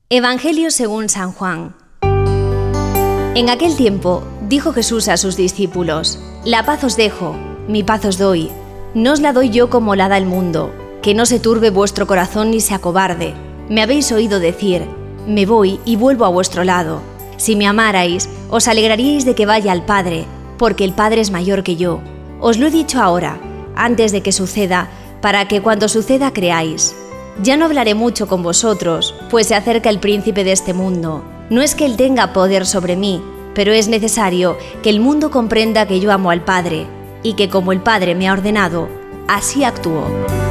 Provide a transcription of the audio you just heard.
Evangelio según San Juan. En aquel tiempo dijo Jesús a sus discípulos: La paz os dejo, mi paz os doy. No os la doy yo como la da el mundo, que no se turbe vuestro corazón ni se acobarde. Me habéis oído decir: me voy y vuelvo a vuestro lado. Si me amarais, os alegraríais de que vaya al Padre, porque el Padre es mayor que yo. Os lo he dicho ahora, antes de que suceda, para que cuando suceda creáis. Ya no hablaré mucho con vosotros, pues se acerca el príncipe de este mundo. No es que él tenga poder sobre mí, pero es necesario que el mundo comprenda que yo amo al Padre, y que como el Padre me ha ordenado, así actúo.